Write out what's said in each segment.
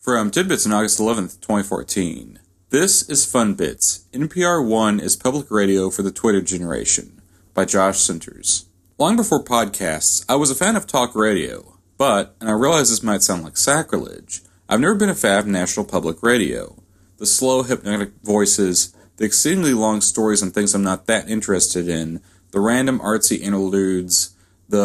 From Tidbits on August 11th, 2014. This is Fun Bits. NPR One is public radio for the Twitter generation. By Josh Centers. Long before podcasts, I was a fan of talk radio. But, and I realize this might sound like sacrilege, I've never been a fan of national public radio. The slow, hypnotic voices, the exceedingly long stories on things I'm not that interested in, the random artsy interludes,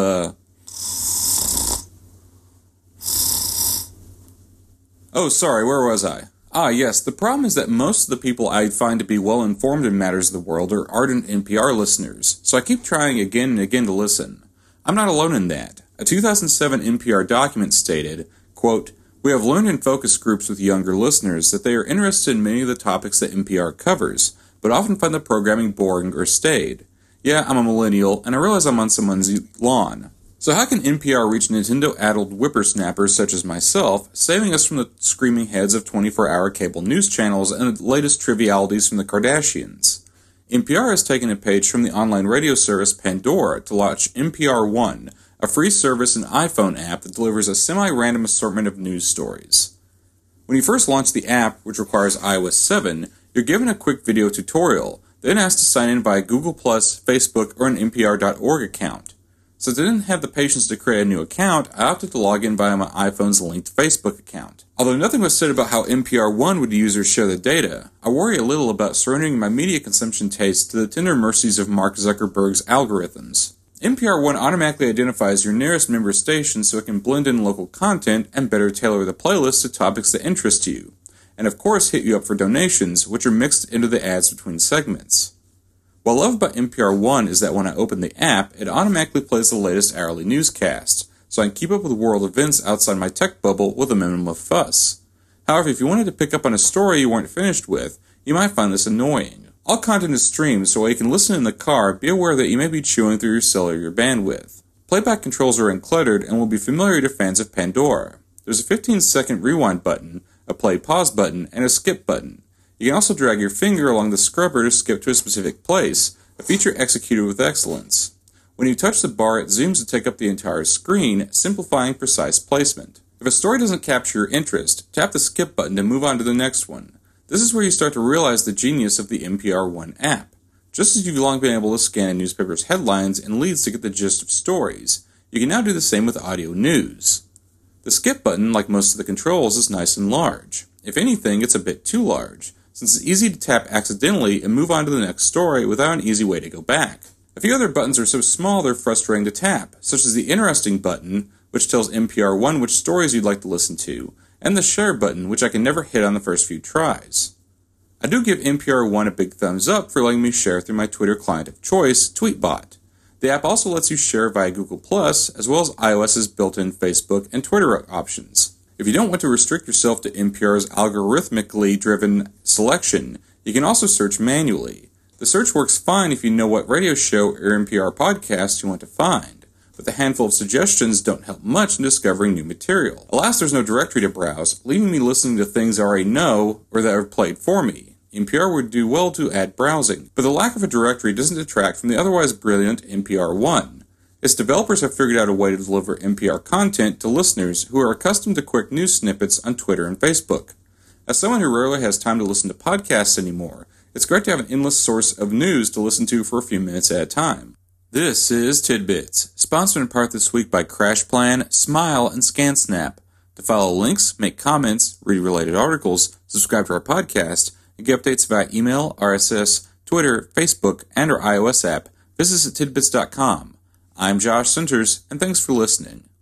Oh, sorry, where was I? Yes, the problem is that most of the people I find to be well-informed in matters of the world are ardent NPR listeners, so I keep trying again and again to listen. I'm not alone in that. A 2007 NPR document stated, quote, "We have learned in focus groups with younger listeners that they are interested in many of the topics that NPR covers, but often find the programming boring or staid. Yeah, I'm a millennial, and I realize I'm on someone's lawn. So how can NPR reach Nintendo-addled whippersnappers such as myself, saving us from the screaming heads of 24-hour cable news channels and the latest trivialities from the Kardashians? NPR has taken a page from the online radio service Pandora to launch NPR One, a free service and iPhone app that delivers a semi-random assortment of news stories. When you first launch the app, which requires iOS 7, you're given a quick video tutorial, then asked to sign in via Google+, Facebook, or an NPR.org account. Since I didn't have the patience to create a new account, I opted to log in via my iPhone's linked Facebook account. Although nothing was said about how NPR One would users share the data, I worry a little about surrendering my media consumption tastes to the tender mercies of Mark Zuckerberg's algorithms. NPR One automatically identifies your nearest member station so it can blend in local content and better tailor the playlist to topics that interest you. And of course hit you up for donations, which are mixed into the ads between segments. What I love about NPR One is that when I open the app, it automatically plays the latest hourly newscast, so I can keep up with world events outside my tech bubble with a minimum of fuss. However, if you wanted to pick up on a story you weren't finished with, you might find this annoying. All content is streamed, so while you can listen in the car, be aware that you may be chewing through your cellular bandwidth. Playback controls are uncluttered and will be familiar to fans of Pandora. There's a 15-second rewind button, a play-pause button, and a skip button. You can also drag your finger along the scrubber to skip to a specific place, a feature executed with excellence. When you touch the bar, it zooms to take up the entire screen, simplifying precise placement. If a story doesn't capture your interest, tap the skip button to move on to the next one. This is where you start to realize the genius of the NPR One app. Just as you've long been able to scan a newspaper's headlines and leads to get the gist of stories, you can now do the same with audio news. The skip button, like most of the controls, is nice and large. If anything, it's a bit too large, since it's easy to tap accidentally and move on to the next story without an easy way to go back. A few other buttons are so small they're frustrating to tap, such as the Interesting button, which tells NPR One which stories you'd like to listen to, and the Share button, which I can never hit on the first few tries. I do give NPR One a big thumbs up for letting me share through my Twitter client of choice, Tweetbot. The app also lets you share via Google+, as well as iOS's built-in Facebook and Twitter options. If you don't want to restrict yourself to NPR's algorithmically driven selection, you can also search manually. The search works fine if you know what radio show or NPR podcast you want to find, but the handful of suggestions don't help much in discovering new material. Alas, there's no directory to browse, leaving me listening to things I already know or that are played for me. NPR would do well to add browsing, but the lack of a directory doesn't detract from the otherwise brilliant NPR One. Its developers have figured out a way to deliver NPR content to listeners who are accustomed to quick news snippets on Twitter and Facebook. As someone who rarely has time to listen to podcasts anymore, it's great to have an endless source of news to listen to for a few minutes at a time. This is Tidbits, sponsored in part this week by CrashPlan, Smile, and ScanSnap. To follow links, make comments, read related articles, subscribe to our podcast, and get updates via email, RSS, Twitter, Facebook, and our iOS app, visit us at tidbits.com. I'm Josh Centers, and thanks for listening.